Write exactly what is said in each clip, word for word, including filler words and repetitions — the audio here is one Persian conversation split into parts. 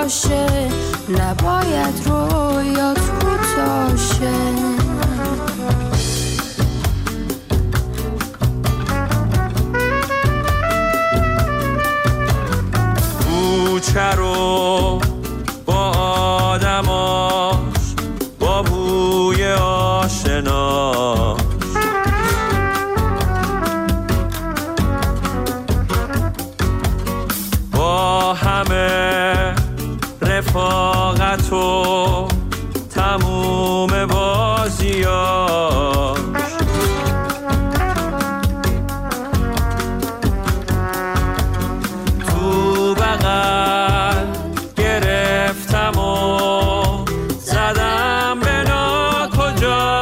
باشه، نباید رویات کوتاه شه. کوچه رو با آدماش، با بوی آشناش، با همه رفاقت و تموم بازیاش، تو بغل گرفتم و زدم به ناکجا،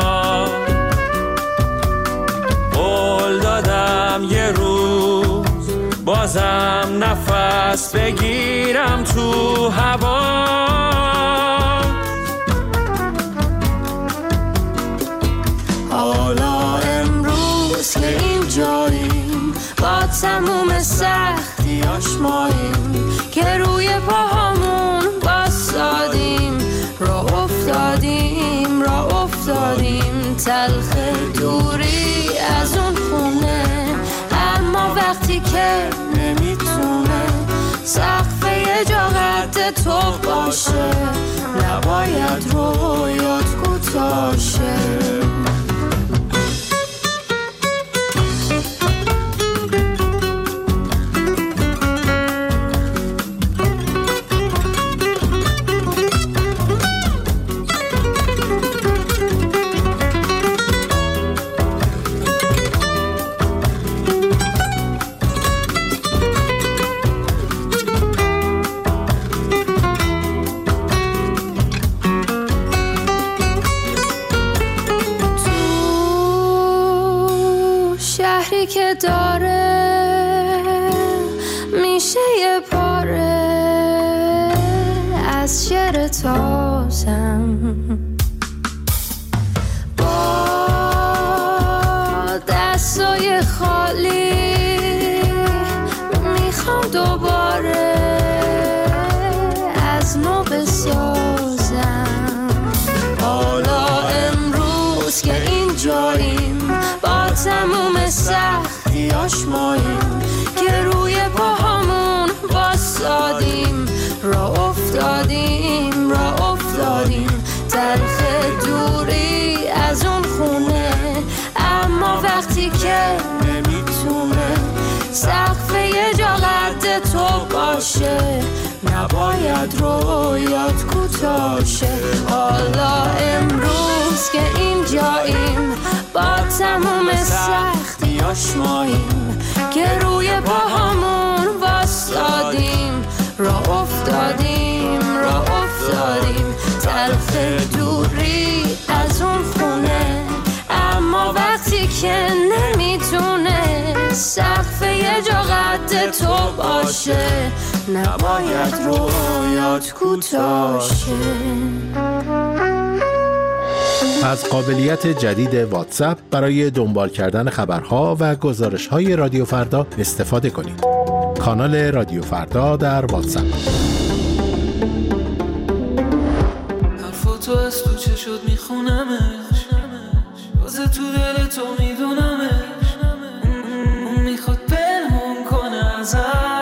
قول دادم یه روز بازم نفس بگیرم تو هوا. حالا امروز که اینجاییم، با تموم سختیاش ماییم، که روی پاهامون باسادیم، را افتادیم را افتادیم تلخ دوری از اون خونه. اما وقتی که نمیتونه سقف یه جا قد تو باشه، نباید رویات کوتاه شه. که داره میشه یه پاره از شعر تازم، با دستای خالی میخوام دوباره از نو بسازم. حالا امروز که اینجاییم، با تموم سختیاش ماییم، که روی پاهامون باسادیم، را افتادیم را افتادیم تلخ دوری از اون خونه. اما وقتی که نمیتونه سقف یه جا قد تو باشه، نباید رویات کوتاه شه. حالا امروز که اینجاییم، با تموم سختیاش ماییم، که روی پاهامون واسادیم، را افتادیم را افتادیم تلخ دوری از اون خونه. اما وقتی که نمیتونه سقف یه جا قد تو باشه، نباید رویات کوتاه شه. از قابلیت جدید واتساپ برای دنبال کردن خبرها و گزارش‌های رادیو فردا استفاده کنید. کانال رادیو فردا در واتساپ. حرفاتو از تو چشات میخونمش، واسه تو دل تو میدونمش، اون میخواد پنهون کنه ازم،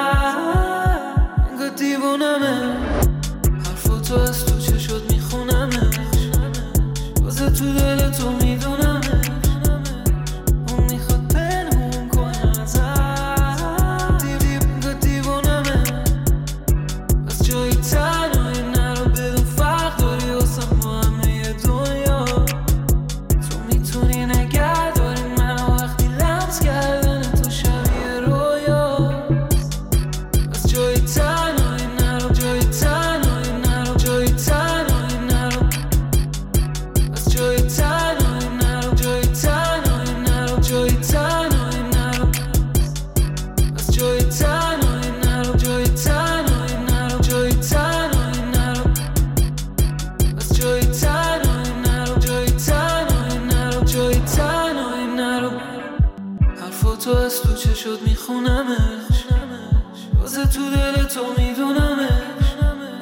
انگار دیوونمه. حرفاتو از تو چشات میخونمش، واسه تو دل تو میدونمش، اون میخواد پنهون کنه ازم، دیو دیو انگار دیوونمه. از جایی تنهایی نرو، بدون فرق داری واسم با همه دنیا. تو میتونی نگه داری منو وقتی لمس کردن تو شبیه رویا. از جایی تنهایی نرو، جایی تنهایی نرو، جایی تنهایی نرو، از جایی تنهایی نرو، جایی تنهایی نرو، جایی تنهایی نرو، از جایی تنهایی نرو، جایی تنهایی نرو، جایی تنهایی نرو، از جایی تنهایی نرو، جایی تنهایی نرو، جایی تنهایی نرو. حرفاتو از تو چشات میخونمش، واسه تو دل تو میدونمش،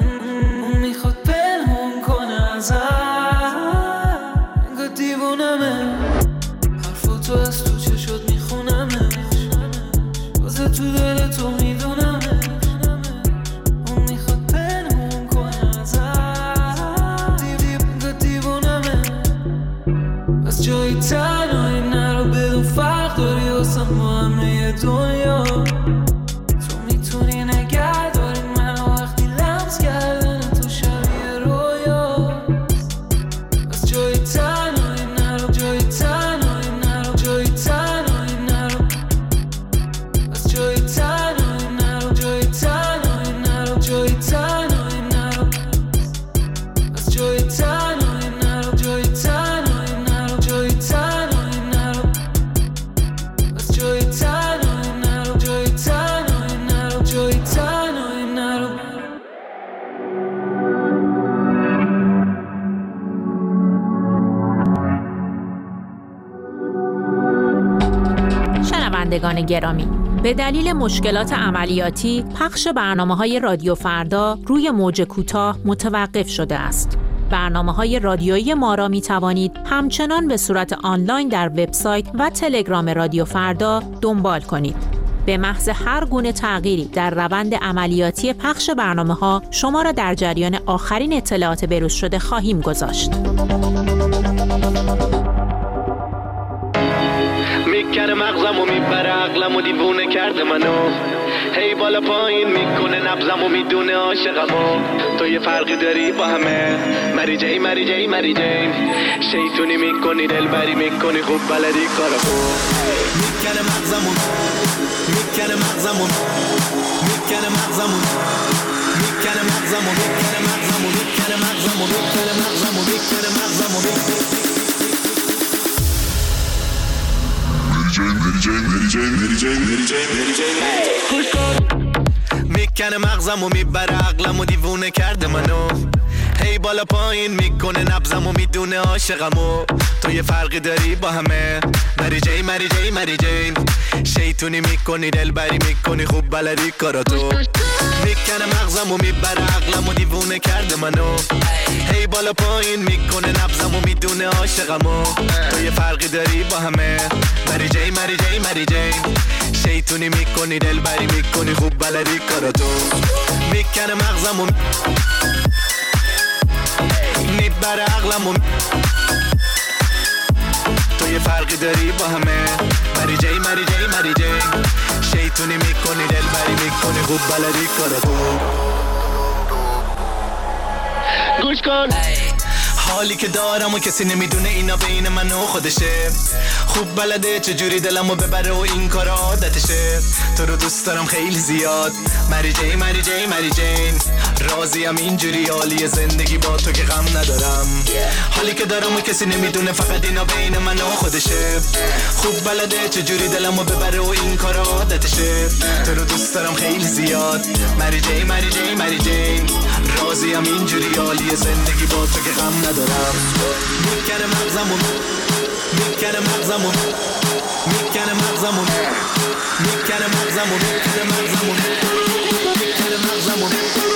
شنوندگان گرامی، به دلیل مشکلات عملیاتی پخش برنامه‌های رادیو فردا روی موج کوتاه متوقف شده است. برنامه‌های رادیویی ما را می‌توانید همچنان به صورت آنلاین در وبسایت و تلگرام رادیو فردا دنبال کنید. به محض هر گونه تغییری در روند عملیاتی پخش برنامه‌ها شما را در جریان آخرین اطلاعات بروز شده خواهیم گذاشت. میکنه مغزم و میبره عقلم و دیوونه کرده منو، هی بالا پایین میکنه نبزم و میدونه عاشقمو. تو یه فرقی داری با همه، مری جی مری جی مری جی، شیطونی میکنی دلبری میکنی خوب بلدی کارو. میکنه مغزم و میکنه مغزم و میکنه مغزم و میکنه مغزم و میکنه مغزم و میکنه مغزم و میکنه مغزم و میکنه مغزم و میکنه مغزم و میبره عقلم و دیوونه کرده منو، هی بالا پایین میکنه نبزم و میدونه عاشقمو. تو یه فرقی داری با همه، مری جی مری جی مری جی، شیطونی میکنی دلبری میکنی خوب بلدی کاراتو. میکنه مغزم و میبره عقلم و دیوونه کرده منو، هی بالا پایین میکنه نبزم و میدونه عاشقمو. تو یه فرقی داری با همه، مری جی مری جی مری جی، شیطونی میکنی دلبری میکنی خوب بلدی کاراتو. میکنه مغزم و میبره عقلم و تو یه فرقی داری با همه، مری جی مری جی مری جی، شیطونی میکنی دلبری میکنی خوب بلدی کاراتو. گوش کن حالی که دارم و کسی نمیدونه اینا بین من و خودشه، خوب بلده چجوری دلمو ببره و این کار عادتشه. تو رو دوست دارم خیلی زیاد، مری جی مری جی مری جین، راضیم اینجوری حالی زندگی با تو که غم ندارم. حالی که دارم و کسی نمیدونه فقط اینا بین من و خودشه، خوب بلده چجوری دلمو ببره و این کار عادتشه. تو رو دوست دارم خیلی زیاد، مری جی مری جی مری جین، راضیم اینجوری حالی زندگی با تو که غم ندارم. میکنه مغزم و میکنه مغزم و میکنه مغزم و میکنه مغزم و میکنه مغزم و میکنه مغزم و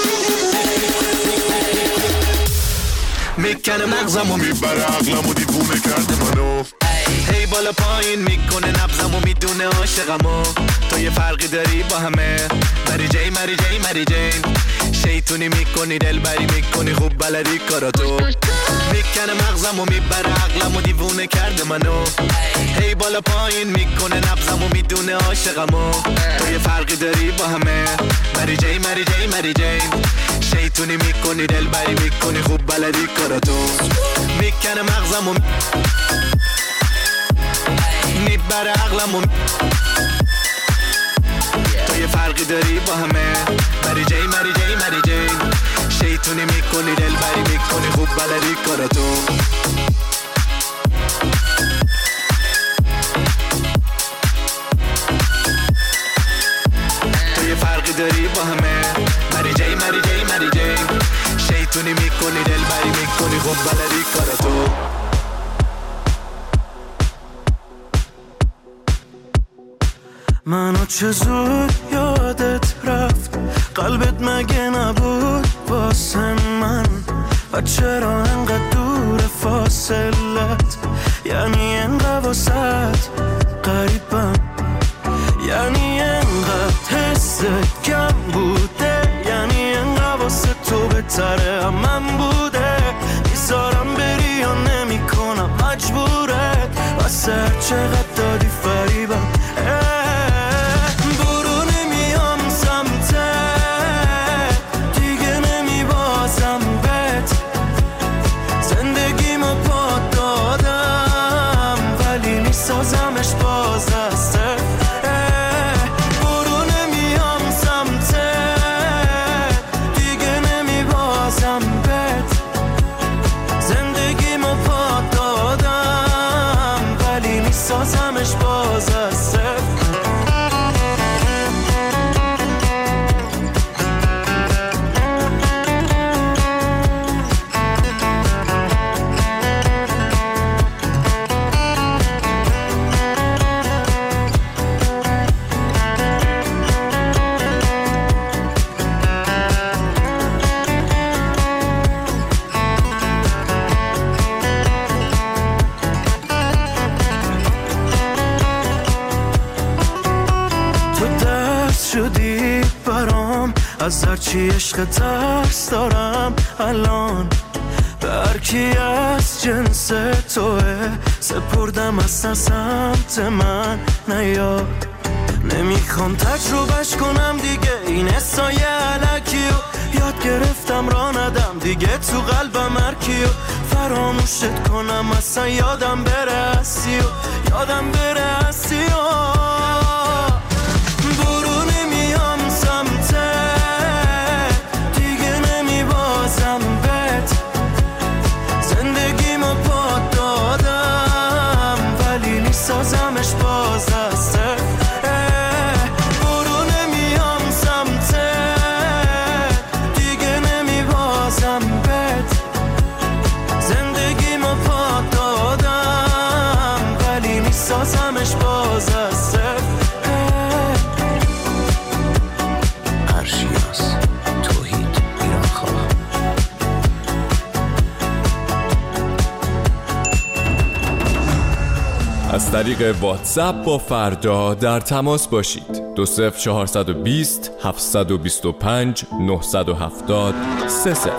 میکنه مغزم و میبره عقلم و دیوونه کرده منو، هی بالا پایین میکنه نبزم و میدونه عاشقمو. تو یه فرقی داری با همه، مری جی مری جی مری جین، شیطونی میکنی دلبری میکنی خوب بلدی کاراتو. میکنه مغزم و میبره عقلم و دیوونه کرده منو، هی بالا پایین میکنه نبزم و میدونه عاشقمو. تو یه فرقی داری با همه، مری جی مری جی مری جین، شیطونی میکنی دلبری میکنی خوب بلدی کاراتو. میکنه مغزم و میبره عقلم و تو یه فرقی داری با همه، مری جی مری جی مری جین، شیطونی میکنی دلبری میکنی خوب بلدی کاراتو. تو یه فرقی داری با همه، مری جی مری جی مری جین، شیطونی میکنی دلبری میکنی خوب بلدی کاراتو. منو چه زود یادت رفت، قلبت مگه نبود واسه من، و چرا انقدر دور فاصلت، یعنی انقدر واسط قریبم، یعنی انقدر حست کم بوده، یعنی انقدر واسه تو بهتره هم من بوده. میذارم بری یا نمی کنم مجبورت، واسه هر چقدر دادی فریبم. سازمش با چی عشق ترس دارم الان، به هر کی از جنس توه سپردم اصلا سمت من نیاد. نمیخوام تجربهش کنم دیگه این حسای علکی و یاد گرفتم را ندم دیگه تو قلبم هرکی و فراموشت کنم اصلا یادم بره هستی و یادم بره هستی و برو نمیام سمته دیگه نمیبازم بهت، زندگیمو پات دادم ولی میسازمش باز از صفر. سازمش باز از صفر. ارشیاس توحید ایرانخواه. از طریق واتساپ با فردا در تماس باشید. دو صفر چهارصد و بیست هفتصد و بیست و پنج نهصد و هفتاد سه صفر.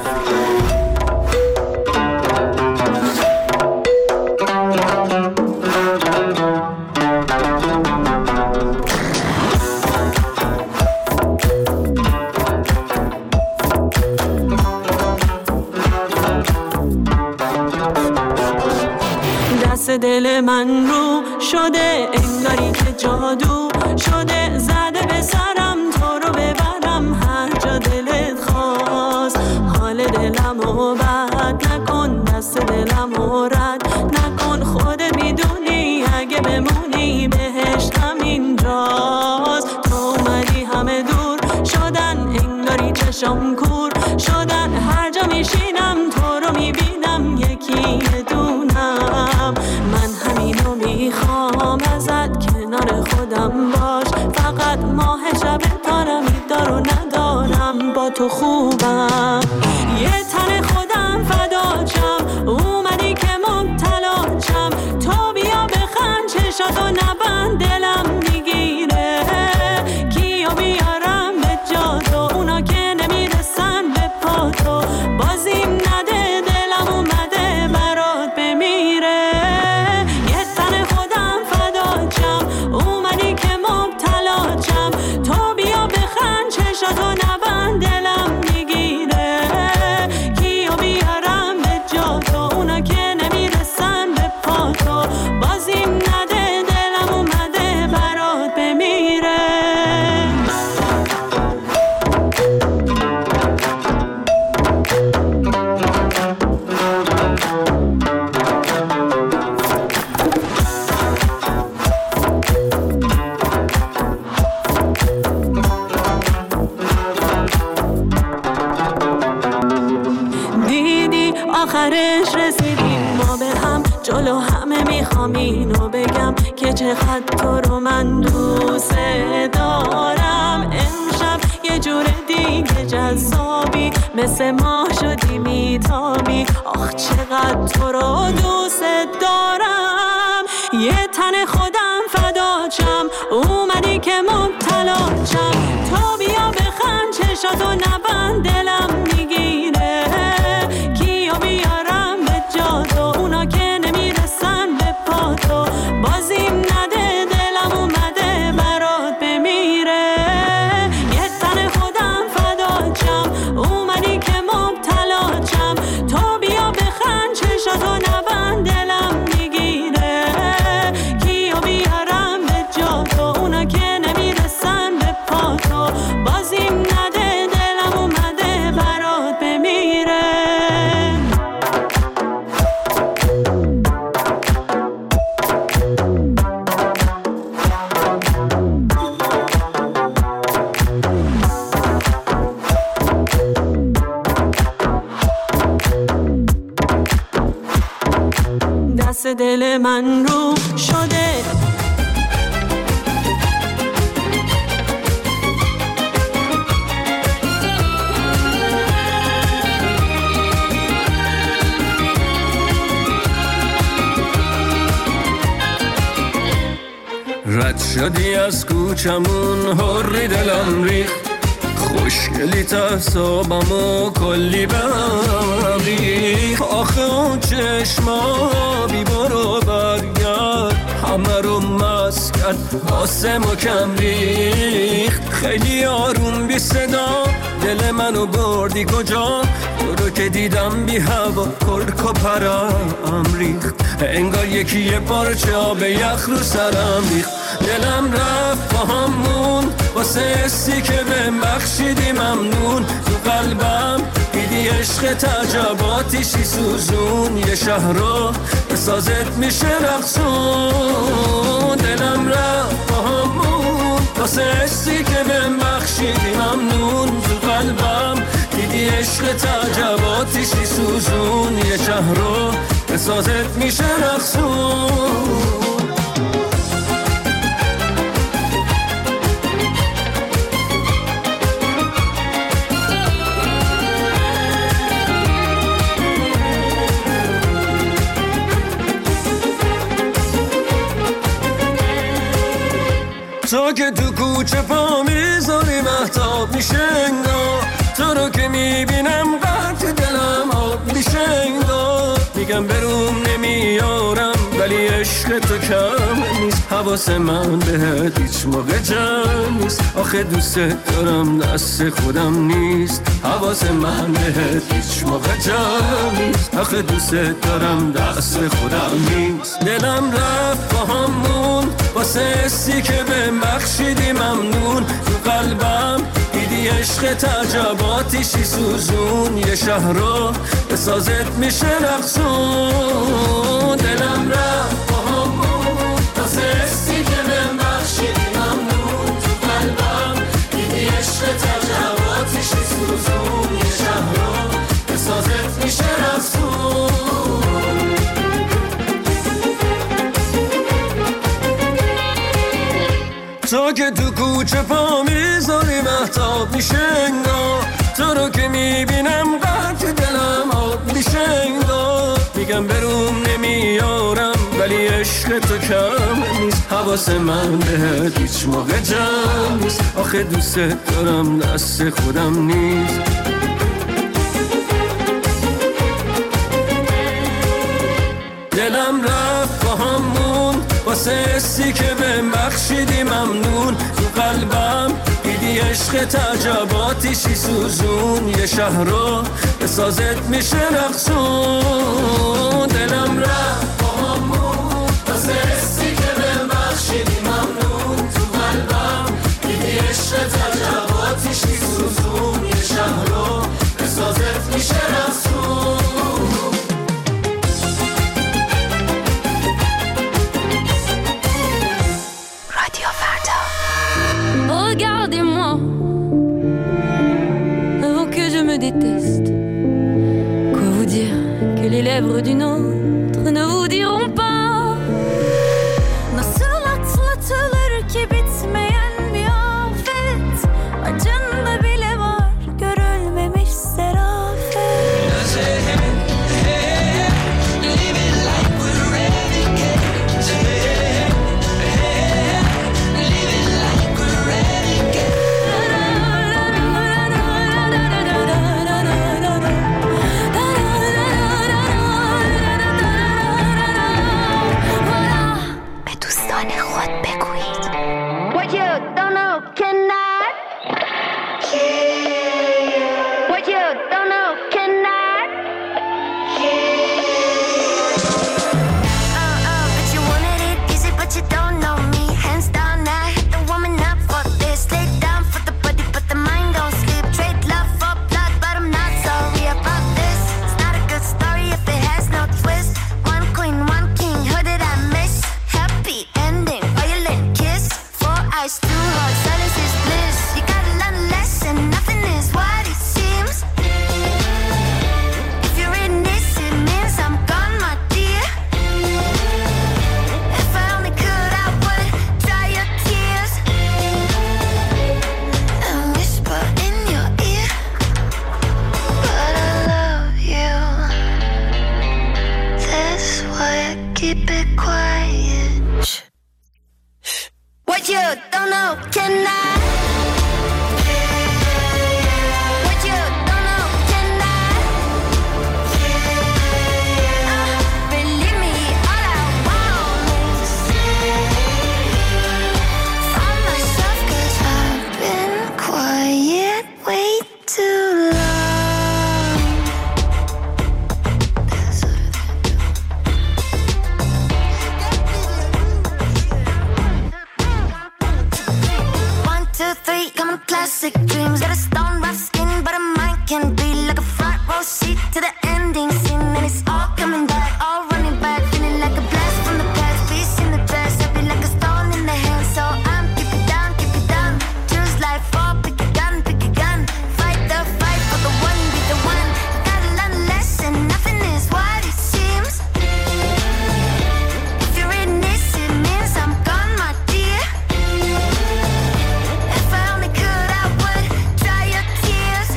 دل من رو شده انگاری که جادو شده، زده به سرم تو رو ببرم هر جا دلت خواست. حال دلمو بد نکن، دست دلمو رد نکن، خودت میدونی اگه بمونی بهشت همینجاست. تو اومدی همه دور شدن انگاری چشم کور شدن، هر جا میشینم تو رو میبینم یکی دونم. من همینو میخوام ازت کنار خودم باش، فقط ماه شب تارم دارو ندارم با تو خوبم. یه تن خودم فداچم اومدی که مبتلاچم، تو بیا بخند چشاتو نبند دلم میگیره، کیو بیارم به جا تو اونا که نمیرسن به پا تو، بازیم نده دلم اومده برات بمیره. یه تن خودم فداچم اومدی که مبتلاچم، تو بیا بخند چشاتو نبند دلم میگیره، کیو بیارم به جا تو اونا که نمیرسن به پا تو، بازیم نده دلم اومده برات بمیره. دیدی آخرش رسیدیم ما به هم، جلو همه میخوام اینو بگم که چقدر تو رو من دوست دارم. امشب یه جور دیگه جذابی، مثل ماه شدی میتابی، آخ چقدر تو رو دوست دارم. یه تن خودم فداچم اومدی که مبتلاچم، تو بیا بخند چشاتو نبند دلم میگیره، کیو بیارم به جا تو اونا که نمیرسن به پا تو، بازیم نده دلم اومده برات بمیره. یه تن خودم فداچم اومدی که مبتلاچم، تو بیا بخند چشاتو نبند دلم میگیره، کیو بیارم به جا تو اونا که نمیرسن به پا تو، بازیم نده دلم اومده برات بمیره. دست دل من رو شده رد شدی از کوچمون، حری دلم ریخت، خوش مشکلی تصابمو کلی بقی آخه اون چشما بی برو برگرد همه رو مست کرد واسه ما کم ریخت خیلی آروم بی صدا دل منو بردی کجا تو رو که دیدم بی هوا کرک و پرم ریخت انگار یکی یه پارچه آب یخ رو سرم ریخت دلم رفت با همون واسه حسی که بهم بخشیدی ممنون تو قلبم دیدی عشق تعجباتیشی سوزون یه شهر رو به سازت میشه رقصون دلم رفت با همون واسه حسی که بهم بخشیدی ممنون تو قلبم دیدی عشق تعجباتیشی سوزون یه شهر رو به سازت میشه رقصون تو که تو کوچه پا میذاری مهتاب میشه انگار تو رو که میبینم قطع دلم آب میشه انگار میگم بروم نمیارم ولی عشق تو کم نیست حواس من بهت هیچ موقع جمع نیست آخه دوست دارم دست خودم نیست حواس من بهت هیچ موقع جمع نیست آخه دوست دارم دست خودم نیست دلم رفت با همون واسه حسی که بهم بخشیدی ممنون تو قلبم دیدی عشق تعجباتیشی سوزون یه شهر رو به سازت میشه رقصون دلم رفت با همون واسه حسی که بهم بخشیدی ممنون تو قلبم دیدی عشق تعجباتیشی سوزون یه شهر رو به سازت میشه رقصون تو که تو کوچه پا میذاری مهتاب میشه انگار تو رو که میبینم قطع دلم آب میشه انگار میگم بروم نمیارم ولی عشق تو کم نیست حواس من بهت هیچ موقع جمع نیست آخه دوست دارم دست خودم نیست دلم رفت با همون واسه حسی که بهم بخشیدی ممنون تو قلبم دیدی عشق تعجباتیشی سوزون یه شهر رو به سازت میشه رقصون دلم رفت با همون واسه حسی که بهم بخشیدی ممنون تو قلبم دیدی عشق تعجباتیشی سوزون یه شهر رو به سازت میشه رقصون Regardez-moi, avant que je me déteste. Quoi vous dire que les lèvres d'une autre ne vous diront pas? Nasıl atlatılır ki bitmeyen bir afet? Acında bile var görülmemiş serafet. can be like a front row seat to the ending scene, and it's all coming back, all running back, feeling like a blast from the past, peace in the past, I feel like a stone in the hand, so I'm keep it down, keep it down, choose life, fall, pick a gun, pick a gun, fight the fight for the one, be the one, gotta learn a lesson, nothing is what it seems, if you're in this, it means I'm gone, my dear, if I only could, I would dry your tears,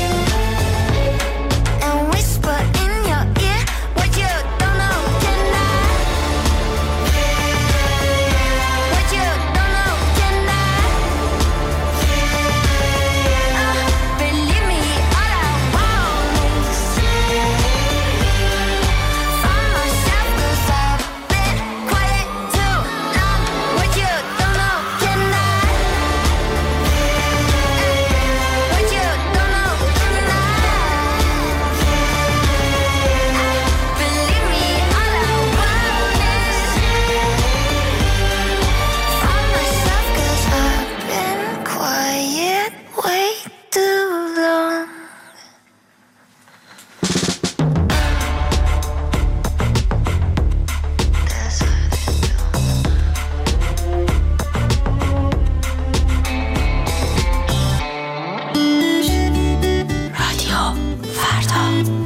and whisper in your ear what you don't know tonight, what you don't know tonight, uh, believe me, all I want is from myself, 'cause I've been quiet too long, what you don't know tonight, what you don't know tonight, believe me, all I want is from myself, 'cause I've been quiet way too long. رادیو فردا.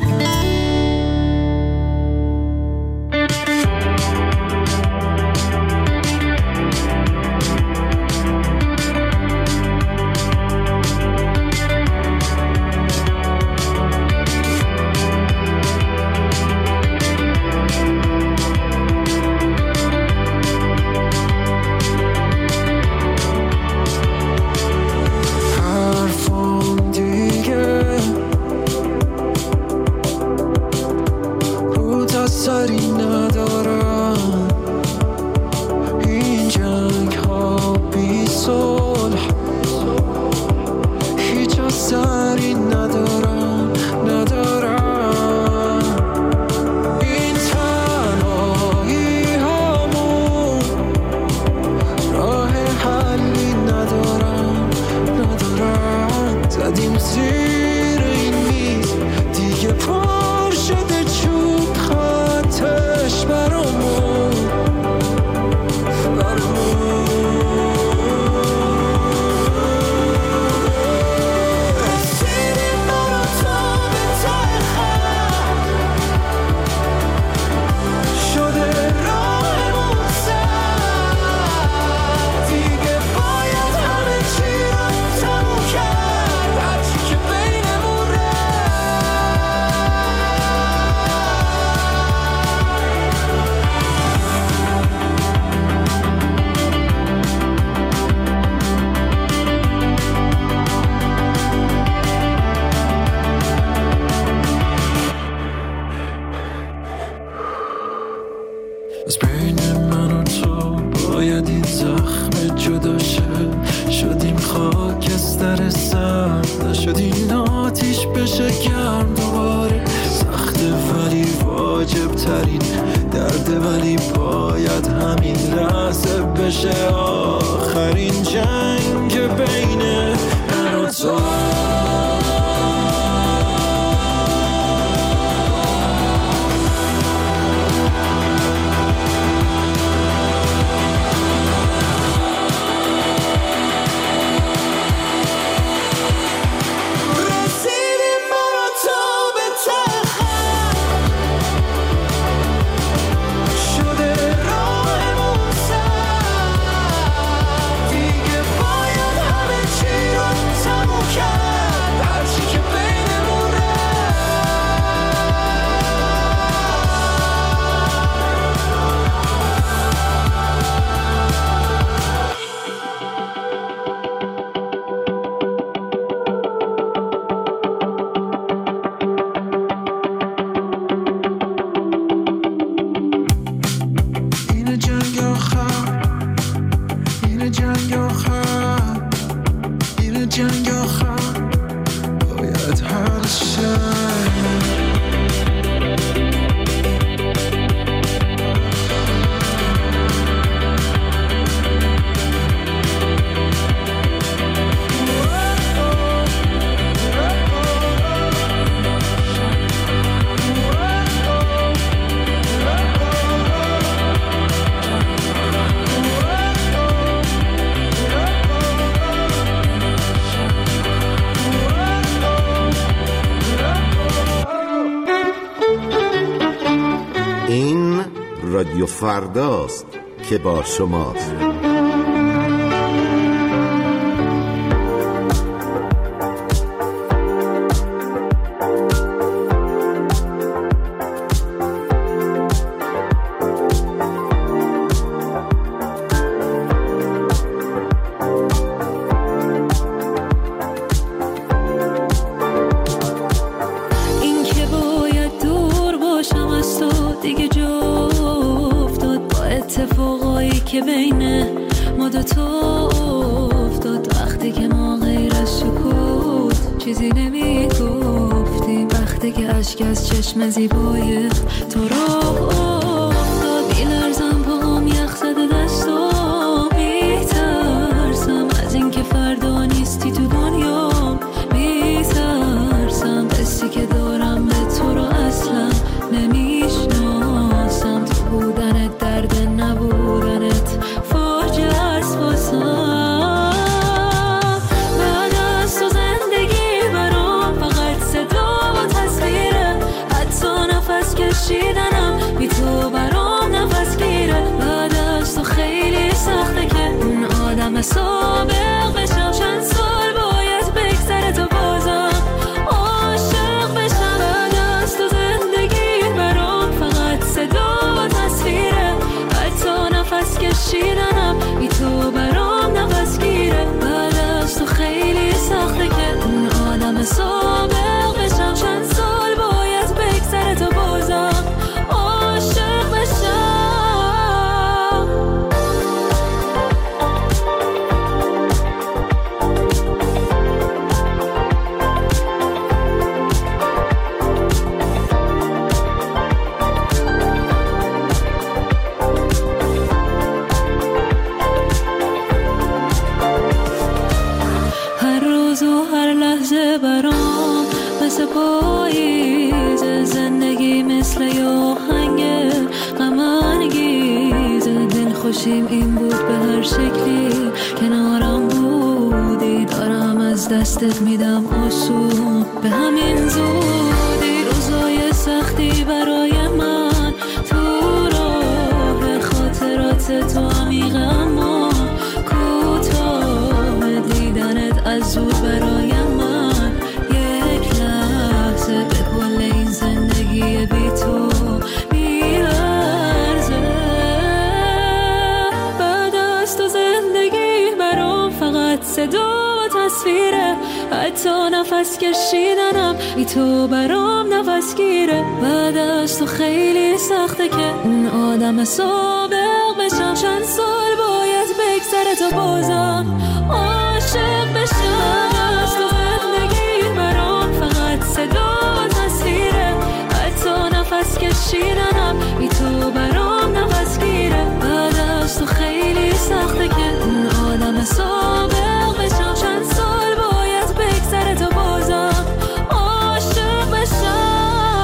حرفم دیگه رو تأثیری ندارم، این جنگ ها بی صلح هیچ اثری ندارم ندارم، این تنهایی همون راه حلی ندارم ندارم، زدیم زیر این میز دیگه پر شده چوب خطش برامون برامون، رسیدیم من و تو به ته خط، شده راهمون سر، دیگه باید همه چی رو تموم کرد، هرچی که بینمون از بین من و تو باید این زخم جدا شه، شدیم خاکستر سرد، نشدیم آتیش بشه گرم دوباره، سخته ولی واجب ترین درده، ولی باید همین لحظه بشه آخرین جنگ بین من و تو. رسیدیم من و تو به ته خط، شده راهمون سر، دیگه باید همه چی رو تموم کرد، هرچی که بینمون این جنگ آخر، این جنگ آخر، این جنگ آخر باید حل شه. Oh, oh, oh, oh. رادیو فرداست که با شماست. که بین ما دوتا افتاد وقتی که ما غیر از سکوت چیزی نمی گفتیم، وقتی که اشک از چشم زیبای تو را افتاد. بی لرزم پاهم یخ زده دستم، بی ترسم از این که فردا نیستی تو دنیا، بی ترسم حسی که دارم به تو را اصلا نمیشناسم. تو بودنت درد نبودنت فاجعه است واسم. بعد از تو زندگی برام فقط صدا و تصویره، حتی نفس کشیدنم بی تو برام نفس گیره. بعد از تو خیلی سخته که اون آدم سابق بشم، چند سال باید بگذره تا بازم عاشق بشم. بعد از تو زندگی برام فقط صدا و تصویره، حتی نفس کشیدنم بی تو برام نفس گیره. بعد از تو خیلی سخته که اون آدم سابق بشم، چند سال باید بگذره تا بازم عاشق بشم. برام مثل پاییز، زندگی مثل یه آهنگ غم انگیز. دل خوشیم این بود به هر شکلی کنارم بودی، دارم از دستت میدم آسون به همین زودی. روزای سختی برای من تو راه خاطرات تو عمیق اما کوتاه، دیدنت از زود برای من یک لحظه به کل این زندگی بی تو میارزه. بعد از تو زندگی برام فقط صدا و تصویره، حتی نفس کشیدنم بی تو برام نفس گیره. بعد از تو خیلی سخته که اون آدم سابق بشم، چند سال باید بگذره تا بازم عاشق بشم. از تو زندگی برام فقط صدا و تصویره، حتی نفس کشیدنم بی تو برام نفس گیره. بعد از تو خیلی سخته که اون آدم سابق بشم، چند سال باید بگذره تا بازم عاشق بشم.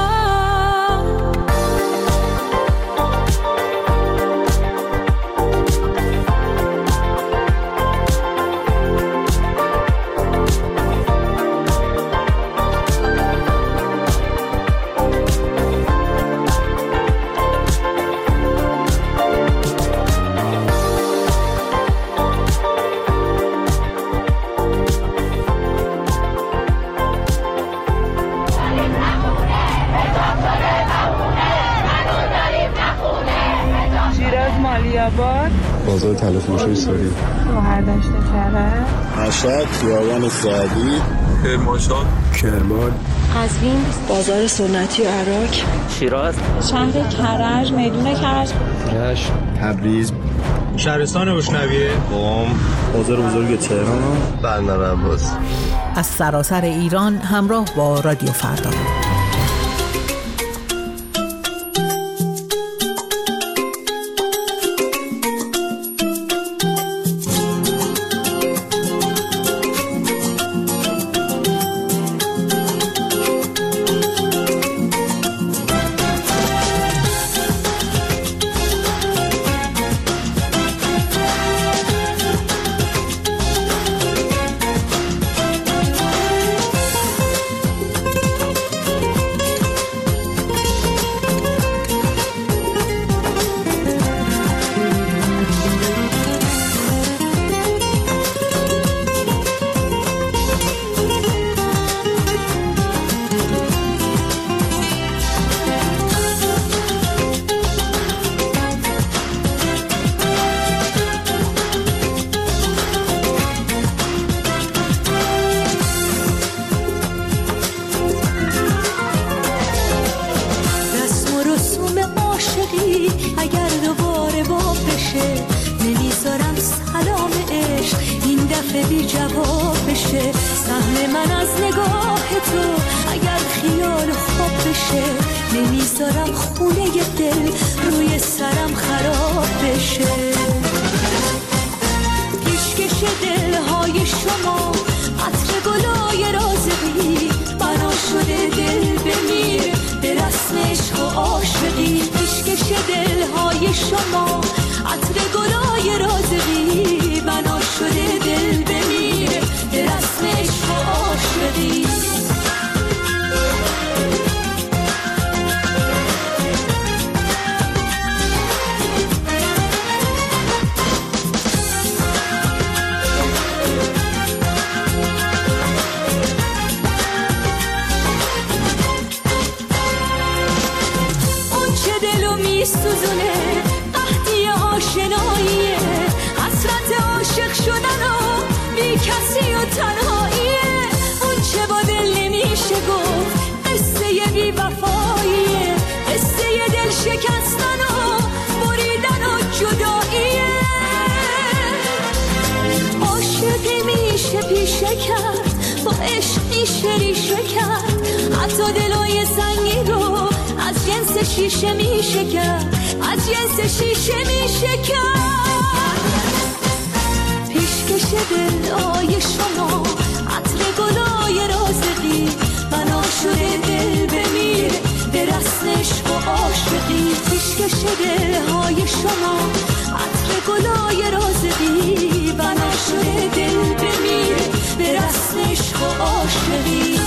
بازار تلفروشی سوری، شهردشت کرد، مشهد، خیابان سعدی، کرمانشاه، کرمان، قزوین، بازار سنتی عراق، شیراز، شهر کرج، میدون کرج، رشت، تبریز، شهرستان بشنویه، قم، بازار بزرگ تهران، بندر عباس. از سراسر ایران همراه با رادیو فردا. تو اگر خیال خواب بشه نمیذارم خونه دل روی سرم خراب بشه. پیشکش دلهای شما عطر گلای رازقی بنا شده دل بمیر به رسم عشق و عاشقی. پیشکش دلهای شما عطر گلای رازقی بنا شده دل بمیر به رسم عشق و عاشقی. سوزونه قحطی آشناییه، حسرت عاشق شدن و بی کسی و تنهاییه. اون چه با دل نمیشه گفت قصه بی وفاییه، قصه دل شکستن و بریدن و جداییه. عاشقی میشه پیشه کرد با عشق میشه ریشه کرد، حتی دلای سنگی رو از جنس شیشه میشه کرد، از جنس شیشه میشه کرد. پیشکش دلای شما عطر گلای رازقی بنا شده دل بمیره به رسم عشق و عاشقی. پیشکش دلهای شما عطر گلای رازقی بنا شده دل بمیره به رسم عشق و عاشقی.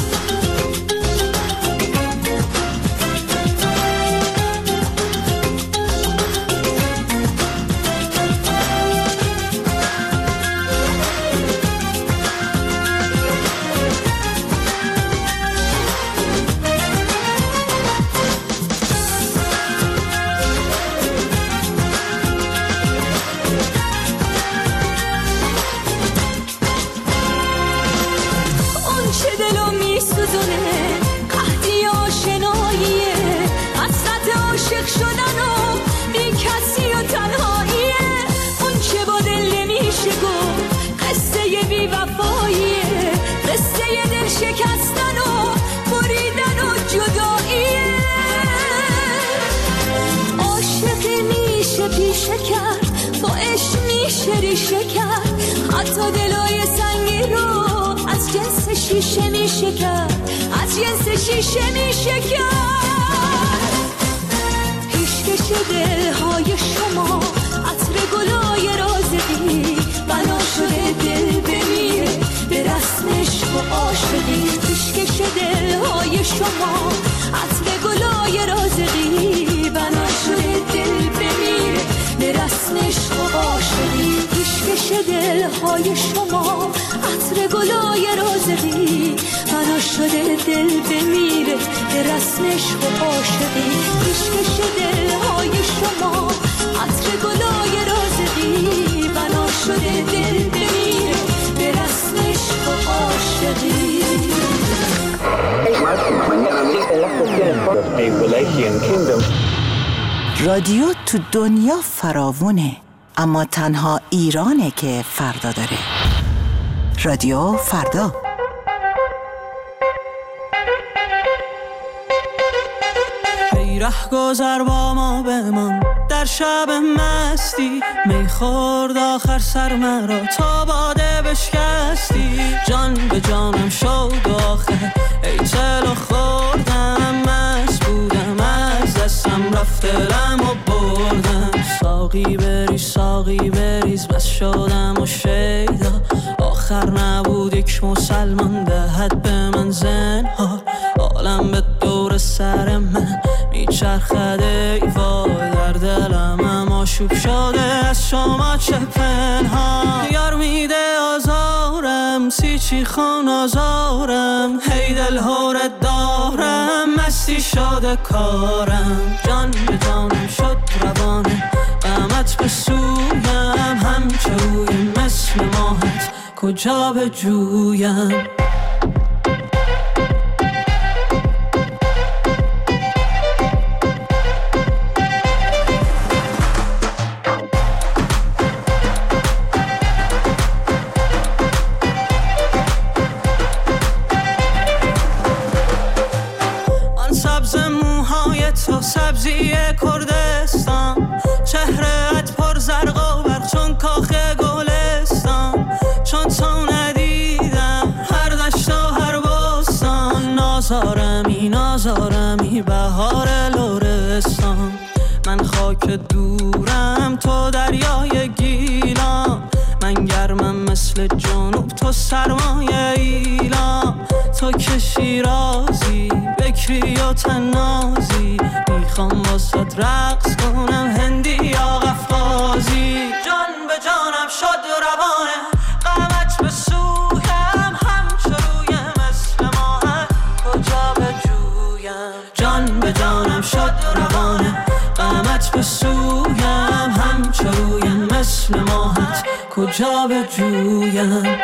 قحطی آشناییه، حسرت عاشق شدن و بی کسی و تنهاییه. اون چه با دل نمیشه گفت قصه بی وفاییه، قصه دل شکستن و بریدن و جداییه. عاشق میشه پیشه کرد با عشق میشه ریشه کرد، حتی دلای سنگی رو از جنس شیشه میشه کرد، از جنس شیشه میشه کرد. پیشکش دلهای شما عطر گلای رازقی بنا شده دل بمیره به رسم عشق و عاشقی. پیشکش دلهای شما عطر گلای رازقی بنا شده دل بمیره به رسم عشق و عاشقی. پیشکش دلهای شما عطر گلای رازقی بنا شده دل بمیره به رسم عشق و عاشقی. پیشکش دلهای شما عطر گلای رازقی بنا شده دل بمیره به رسم عشق و عاشقی. رادیو تو دنیا فراوونه، اما تنها ایرانه که فردا داره. رادیو فردا. ای ره گذر با ما بمان در شب مستی، می خورد آخر سر مرا تا باده بشکستی. جان به جانم شد آخه ای چلو خوردم، مست بودم از دستم رفت دلم و بردم. ساقی بریز ساقی بریز بس شدم و شیدا، آخر نبود یک مسلمان دهد به من زنهار. عالم به دور سر من میچرخد ای وای، در دلم هم آشوب شده از شما چه پنهان. یار میده آزارم سی چی خون آزارم، هی دل هورت دارم مستی شده کارم. جان به جانم شد روانه غمت به سویم، همچه روی مثل ماهت کجا به جویم. جویمی نازارمی بهار لرستان. من خاک دورم تو دریای گیلان، من گرمم مثل جنوب تو سرمایه ایلان. تو که شیرازی بکری و تنازی، میخوام واسد رقص کنم هندی یا قفقازی. جان به جانم شد روانه قامت به سویم، همچو روی مثل ماه کجا به جویم. جان به جانم شد روانه قامت به سویم، همچو روی مثل ماهت کجا به جویم.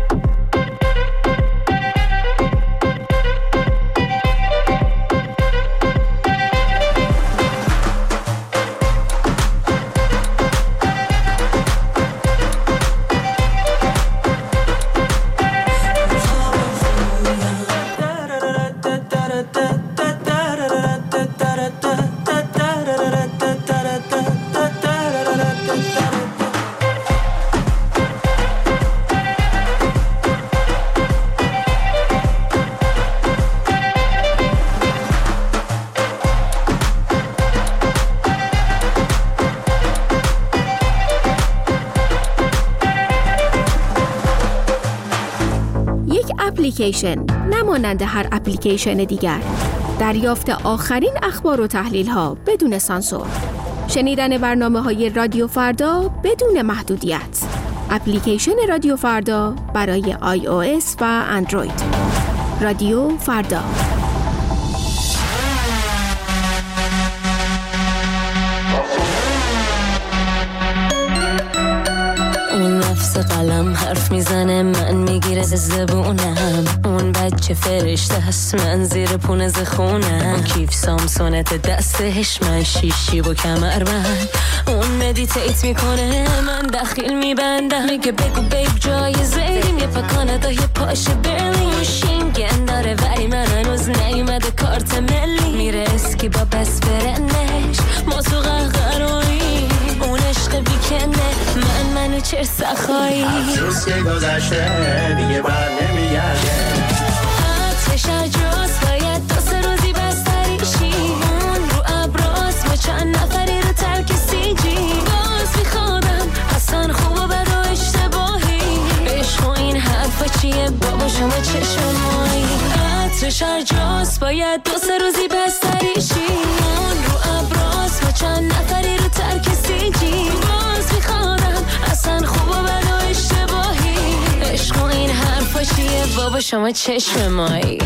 اپلیکیشن نمانند هر اپلیکیشن دیگر. دریافت آخرین اخبار و تحلیل ها بدون سانسور. شنیدن برنامه های رادیو فردا بدون محدودیت. اپلیکیشن رادیو فردا برای آی او اس و اندروید. رادیو فردا. اون لفظ قلم حرف میزنه من میگیره زبونم. اون بچه فرشته هست من زیر پونه زخونم. اون کیف سامسونت دستش من شیشی و کمر من. اون مدیتیت میکنه من دخیل میبندم. میگه بگو بیب جای زیریم یه پا کانادا یه پاش برلین. شینگن داره ولی من هنوز نیومده کارت ملی. میره اسکی با بس فرنش ما تو قهقرایی. اون عشق بیکنه من منو چر سخایی. افسوس که گذشته دیگه بر نمیگرده. آتش اجراس باید دو سه روزی بستریشی. اون رو ابراز ما چند نفری رو ترک سیجی. باز میخوادم اصلا خوب و بد و اشتباهی. عشق و این حرفا چیه بابا شما چشمایی. آتش اجراس باید دو سه روزی بستریشی. اون رو ابراز ما چند نفری رو ترک سیجی. باز میخوادم اصلا خوب و بد و اشتباهی. عشق و این حرفا چیه بابا شما چشم مایی.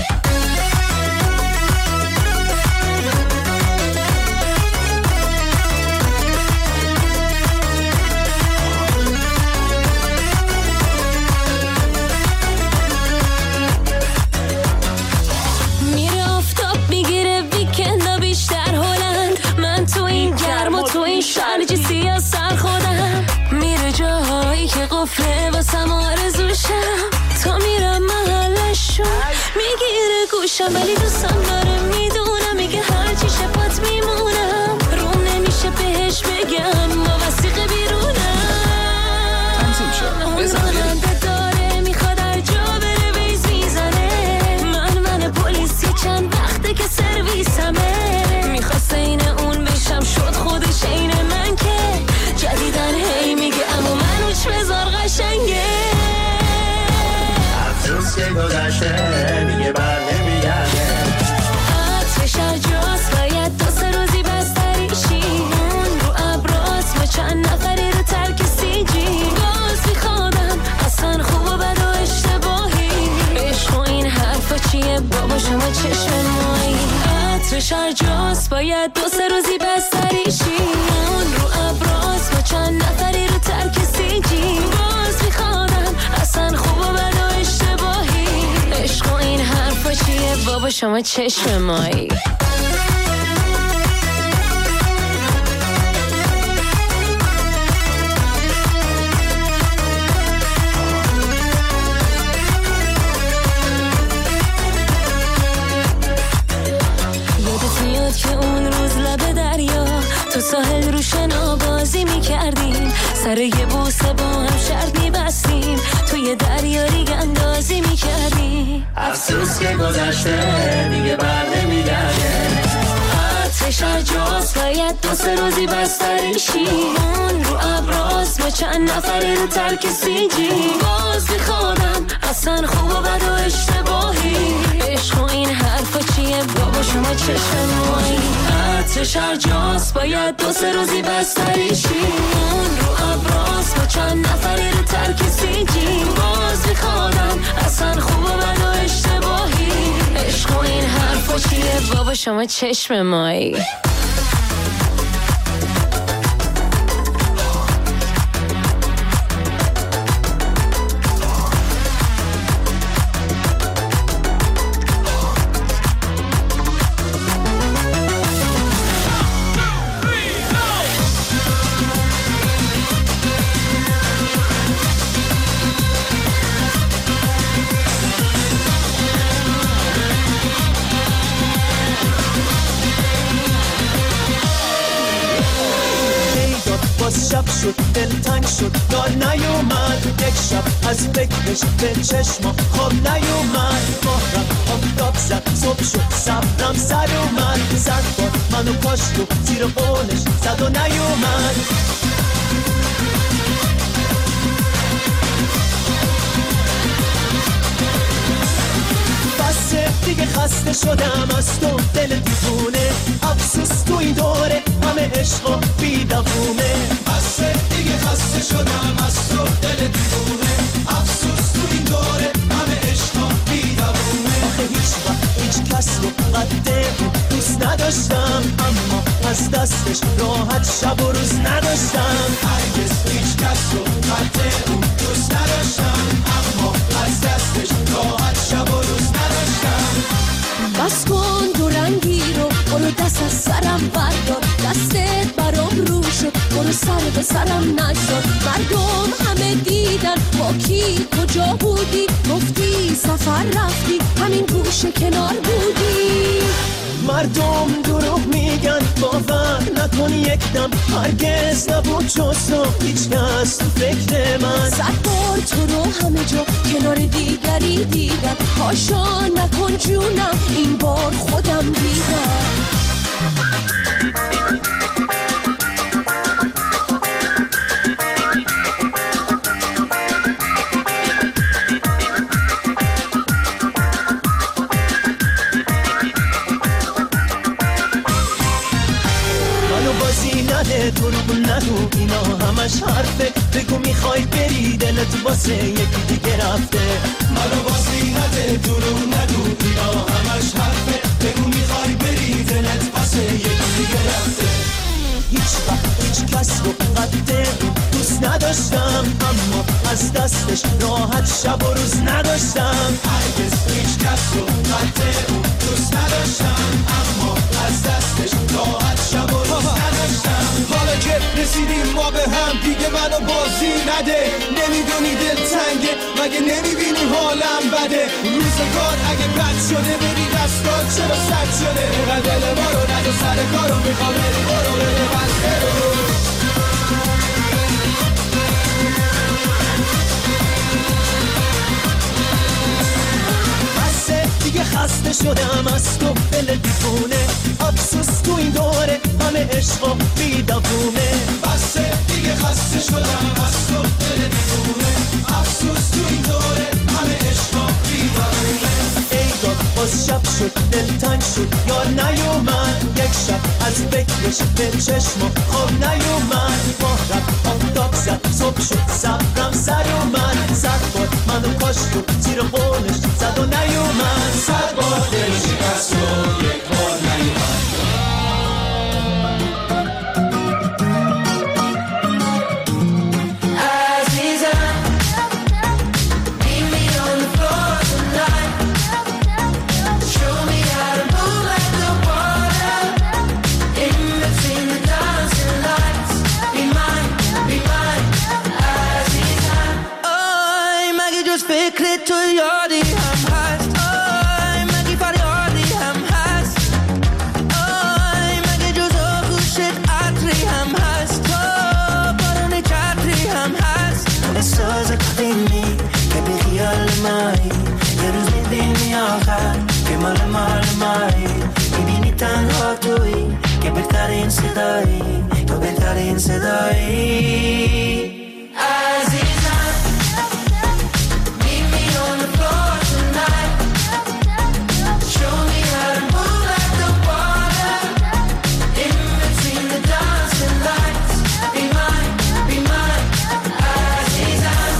میره آفتاب میگیره ویکندا بیشتر هلند. من تو این گرم و تو این شرجی سیاه سر خودم. میره جاهایی که قفله واسم آرزوشم. تا میرم محلشون میگیره گوشم ولی دوستم داره میدونم. میگه هرچی شپات میمونم. روم نمیشه بهش بگم با وسیقه بیرونم. اون راننده داره میخواد هر جا بره ویز میزنه. من من پلیسی چند وقته که سرویسمه. میخواسته اینه اون بشم شد خودش اینه من که جدیدن هی میگه اما من اوچ بزار قشنگه. افسوس که گذشته دیگه بر نمیگرده. آتش اجراس باید دو سه روزی بستریشی. اون رو ابراز ما چند نفری رو ترک سیجی. باز میخوادم اصلا خوب و بد و اشتباهی. عشق و این حرفا چیه بابا شما چشم مایی. آتش اجراس باید دو سه روزی بستریشی. اون رو ابراز ما چند نفری رو ترک سیجی. باز میخوادم اصلا خوب و بد و اشتباهی. عشق و این حرفا چیه بابا شما چشم مایی. یادت میاد که اون روز لب دریا تو ساحل رو شنا بازی میکردیم، سر یه بوسه با هم شرط میبستیم، توی دریا ریگ اندازی میکردیم. افسوس که گذشته دیگه بر نمیگرده، آتش جاست باید دو سه روزی بستریشی، اون رو ابراز با چند نفری رو ترک سیجی. باز میخوادم اصلا خوب و بد و اشتباهی، عشق و این حرفا چیه بابا شما چشم مایی. آتش جاست باید دو سه روزی بستریشی، اون رو ابراز با چند نفری رو ترک سیجی. باز میخوادم اصلا خوب و بد و اشتباهی، عشق و این حرفا چیه بابا شما چشم مایی. شب شد دلتنگ شد دار نیومد، یک شب از فکرش به چشما خواب نیومد. ماه رفت آفتاب زد صبح شد صبرم سر اومد، زد باد منو کاشت و زیر قولش زد و نیومد. بسه دیگه خسته شدم از تو دل دیوونه، افسوس تو این دوره همه عشق و بیدوونه. بسه دیگه خسته شدم از تو دل دیوونه، افسوس تو این دوره همه عشق و بیدوونه. آخه هیچ وقت هیچ کس رو قد اون دوست نداشتم، اما از دستش راحت شب و روز نداشتم. هرگز هیچ کس رو قد اون دوست نداشتم، اما از دستش راحت شب و روز نداشتم. بس کن دو رنگی رو برو دست از سرم بردار، دستت برام رو شد برو سر به سرم نشد. مردم همه دیدن با کی کجا بودی، گفتی سفر رفتی همین گوشه کنار بودی. مردم دروغ میگن باور نکن یک دم، هرگز نبود جز تو هیچ کس تو فکر من. صد بار تو رو همه جا کنار دیگری دیدم، هاشا نکن جونم این بار خودم دیدم. دروغ نگو اینا همش حرفه، بگو میخوای بری دلت واسه یکی دیگه رفته. منو بازی نده دروغ نگو اینا همش حرفه، بگو میخوای بری دلت واسه یکی دیگه رفته. هیچ وقت هیچ کس رو قد دوست نداشتم، اما از دستش راحت شب و روز نداشتم. هرگز هیچ کس رو قد دوست نداشتم، اما از دستش راحت شب و روز نداشتم. حالا که رسیدیم ما به هم دیگه منو بازی نده، نمیدونی دل تنگه مگه نمیبینی حالم بده. روزگار اگه بد شده بری دستات چرا سد شده، اینقدر دل ما رو نده سر کارو میخوام بری برو بده بسته رو. دیگه خسته شدم از تو دل دیوونه، افسوس تو این دوره همه عشق و بیدوونه. بسه دیگه خسته شدم از تو دل دیوونه، افسوس تو این دوره همه عشق و بیدوونه. ای داد باز شب شد دلتنگ شد یار نیومد، یک شب از فکرش به چشم خواب نیومد. ماه رفت آفتاب زد صبح شد صبرم سر اومد، زد باد منو کاشت و زیر قولش زد و نیومد. صد بار دل شکست و یک بار نیومد. فکر تو یادی هم هست، آی مگی فریادی هم هست. بهترین صدایی. عزیزم meet me on the floor tonight. Show me how to move like the water in between the dancing lights. Be mine, be mine, عزیزم.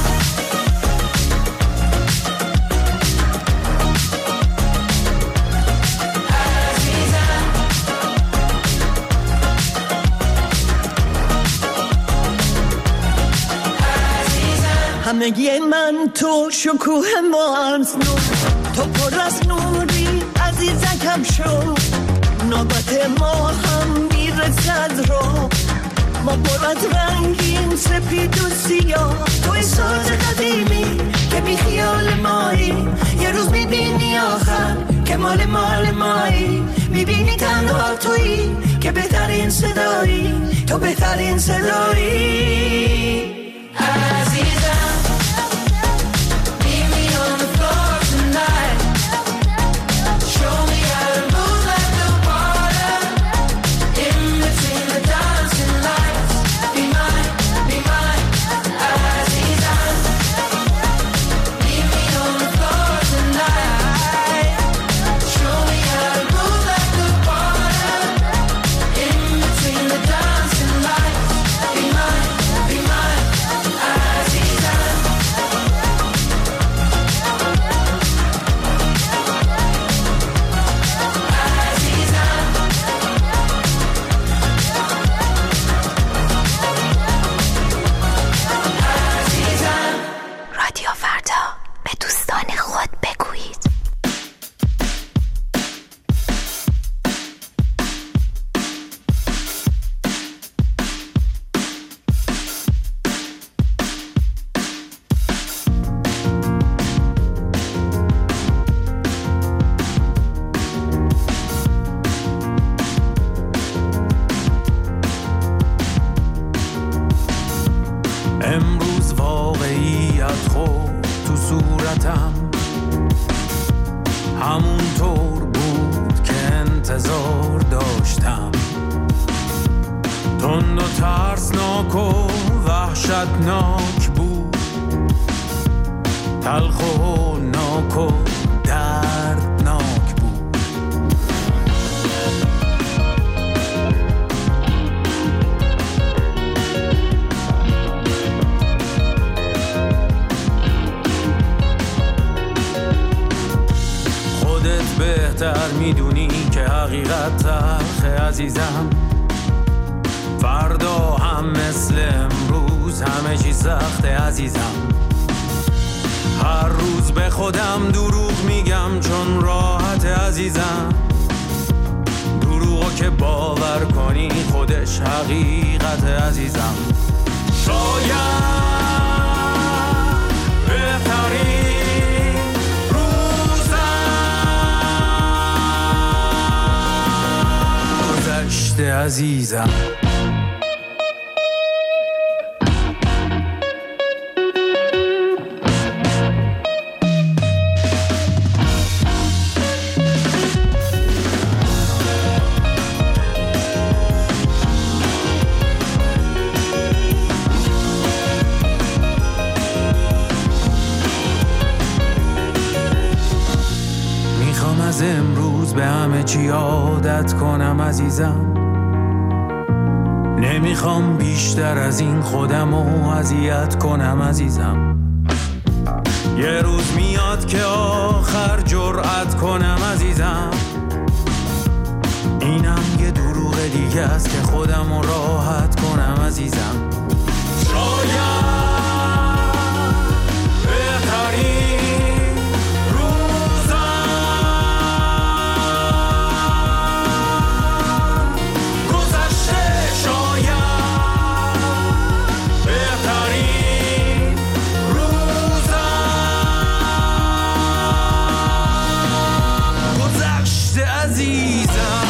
همگی من تو شکوه مارز نور، تو پر از نوری عزیزکم شو. نوبت ما هم میرسد رو، ما پر از رنگیم سپید و سیاه. توی ساز قدیمی که بی خیال مایی، یه روز میبینی آخر که مال مال مایی. میبینی تنها تویی که بهترین صدایی، تو بهترین صدایی. عزیزم امروز واقعیت خود تو صورتم همونطور بود که انتظار داشتم. تند و ترسناک و وحشتناک بود، تلخ و ناک و دردناک بود. بهتر میدونی که حقیقت تلخ عزیزم. فردا هم مثل امروز همه چی سخت عزیزم. هر روز به خودم دروغ میگم چون راحت عزیزم. دروغو که باور کنی خودش حقیقت عزیزم. شاید بهترین عزیزم. میخوام از امروز به همه چی عادت کنم عزیزم. نمیخوام بیشتر از این خودمو اذیت کنم عزیزم. یه روز میاد که آخر جرأت کنم عزیزم. اینم یه دروغ دیگه است که خودمو راحت کنم عزیزم. شاید بهترین روزم گذشته، شاید بهترین روزم گذشته عزیزم.